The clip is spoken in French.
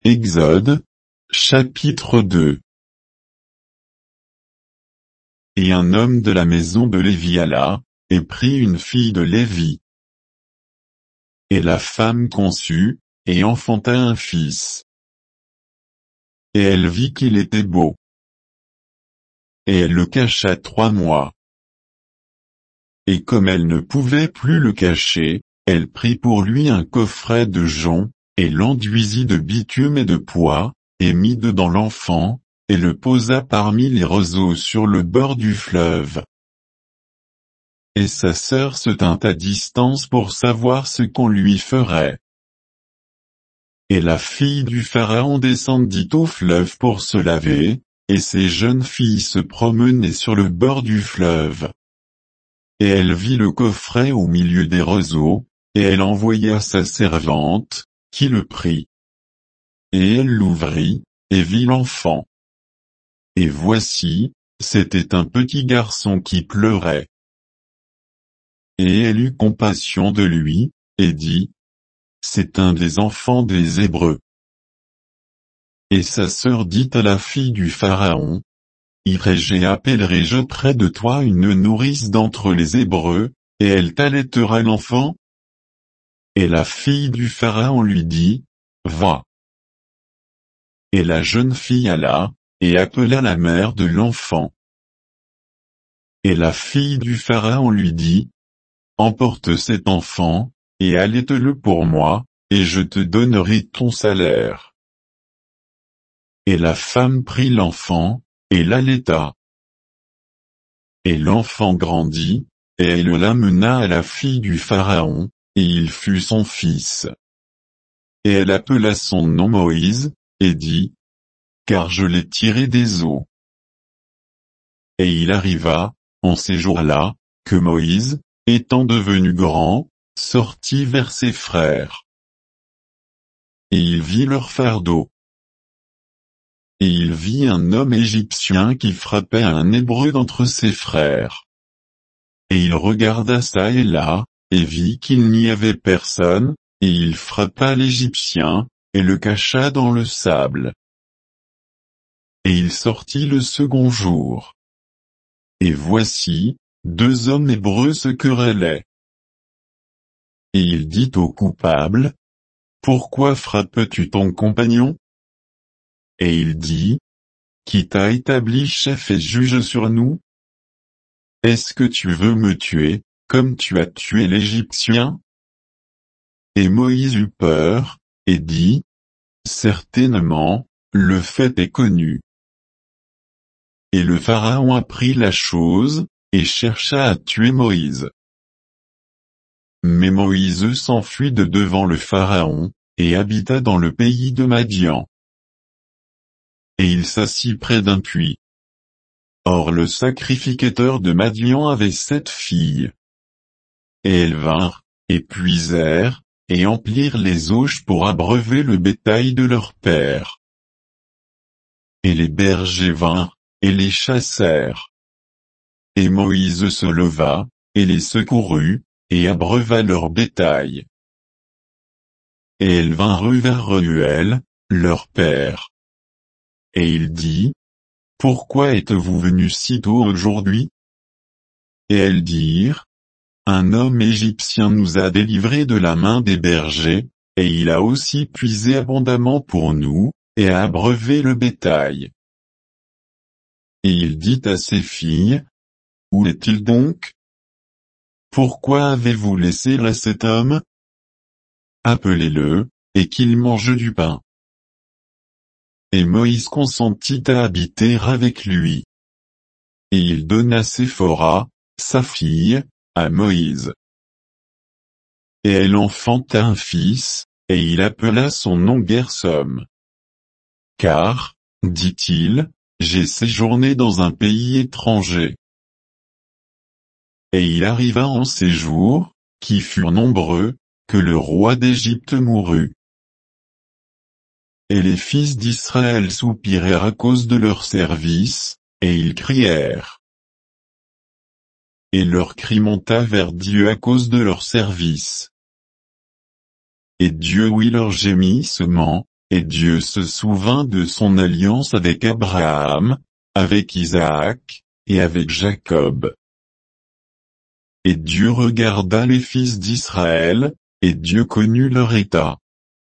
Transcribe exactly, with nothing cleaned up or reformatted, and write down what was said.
Exode, chapitre deux. Et un homme de la maison de Lévi alla, et prit une fille de Lévi. Et la femme conçut, et enfanta un fils. Et elle vit qu'il était beau. Et elle le cacha trois mois. Et comme elle ne pouvait plus le cacher, elle prit pour lui un coffret de jonc, et l'enduisit de bitume et de pois, et mit dedans l'enfant, et le posa parmi les roseaux sur le bord du fleuve. Et sa sœur se tint à distance pour savoir ce qu'on lui ferait. Et la fille du Pharaon descendit au fleuve pour se laver, et ses jeunes filles se promenaient sur le bord du fleuve. Et elle vit le coffret au milieu des roseaux, et elle envoya sa servante, qui le prit. Et elle l'ouvrit, et vit l'enfant. Et voici, c'était un petit garçon qui pleurait. Et elle eut compassion de lui, et dit, c'est un des enfants des Hébreux. Et sa sœur dit à la fille du Pharaon, irai-je et appellerai-je près de toi une nourrice d'entre les Hébreux, et elle t'allaitera l'enfant? Et la fille du Pharaon lui dit, va. Et la jeune fille alla, et appela la mère de l'enfant. Et la fille du Pharaon lui dit, emporte cet enfant, et allaite-le pour moi, et je te donnerai ton salaire. Et la femme prit l'enfant, et l'allaita. Et l'enfant grandit, et elle l'amena à la fille du Pharaon, et il fut son fils. Et elle appela son nom Moïse, et dit, car je l'ai tiré des eaux. Et il arriva, en ces jours-là, que Moïse, étant devenu grand, sortit vers ses frères. Et il vit leur fardeau. Et il vit un homme égyptien qui frappait un Hébreu d'entre ses frères. Et il regarda çà et là, et vit qu'il n'y avait personne, et il frappa l'Égyptien, et le cacha dans le sable. Et il sortit le second jour. Et voici, deux hommes hébreux se querellaient. Et il dit au coupable, pourquoi frappes-tu ton compagnon? Et il dit, qui t'a établi chef et juge sur nous? Est-ce que tu veux me tuer, comme tu as tué l'Égyptien? Et Moïse eut peur, et dit, certainement, le fait est connu. Et le Pharaon apprit la chose, et chercha à tuer Moïse. Mais Moïse s'enfuit de devant le Pharaon, et habita dans le pays de Madian. Et il s'assit près d'un puits. Or le sacrificateur de Madian avait sept filles. Et elles vinrent, et puisèrent, et emplirent les auges pour abreuver le bétail de leur père. Et les bergers vinrent, et les chassèrent. Et Moïse se leva, et les secourut, et abreuva leur bétail. Et elles vinrent vers Reuel, leur père. Et il dit, pourquoi êtes-vous venus si tôt aujourd'hui? Et elles dirent, un homme égyptien nous a délivrés de la main des bergers, et il a aussi puisé abondamment pour nous, et a abreuvé le bétail. Et il dit à ses filles, où est-il donc? Pourquoi avez-vous laissé là cet homme? Appelez-le, et qu'il mange du pain. Et Moïse consentit à habiter avec lui. Et il donna Séphora, sa fille, à Moïse. Et elle enfanta un fils, et il appela son nom Gersom. Car, dit-il, j'ai séjourné dans un pays étranger. Et il arriva en ces jours, qui furent nombreux, que le roi d'Égypte mourut. Et les fils d'Israël soupirèrent à cause de leur service, et ils crièrent. Et leur cri monta vers Dieu à cause de leur service. Et Dieu ouït leur gémissement, et Dieu se souvint de son alliance avec Abraham, avec Isaac, et avec Jacob. Et Dieu regarda les fils d'Israël, et Dieu connut leur état.